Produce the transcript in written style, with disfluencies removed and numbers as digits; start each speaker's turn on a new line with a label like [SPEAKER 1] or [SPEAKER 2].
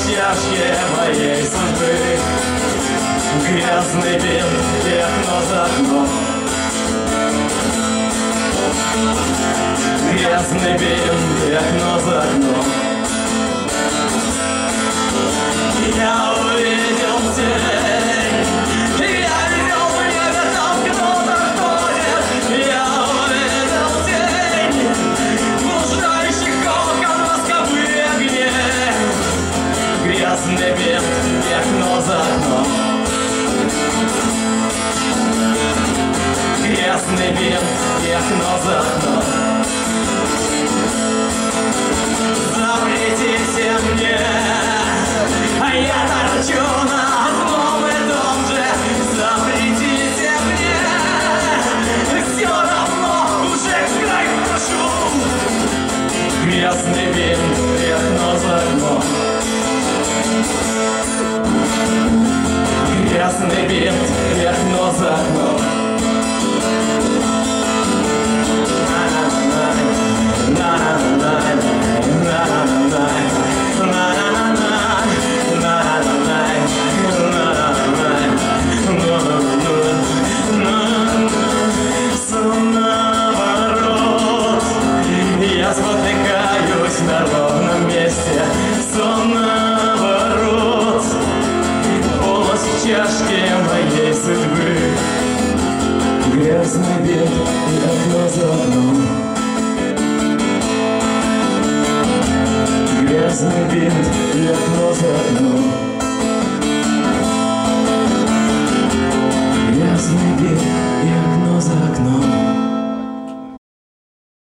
[SPEAKER 1] чашке моей судьбы. Грязный бинт и окно за окном. Грязный бинт и окно за окном. Я увидел тень, я видел в небе там кто-то ходит. Я увидел тень, блуждающих окон восковые огни. Грязный бинт и окно за окном. Грязный бинт и окно за окном. Запретите мне, а я торчу на одном и том же. Запретите мне, все равно уже в край прошу. Грязный бинт и окно за окном. Грязный бинт и окно за окном. Я спотыкаюсь на ровном месте. Сон наоборот, полость чашки моей судьбы. Грязный бинт и окно за окном. Грязный бинт и окно за окном.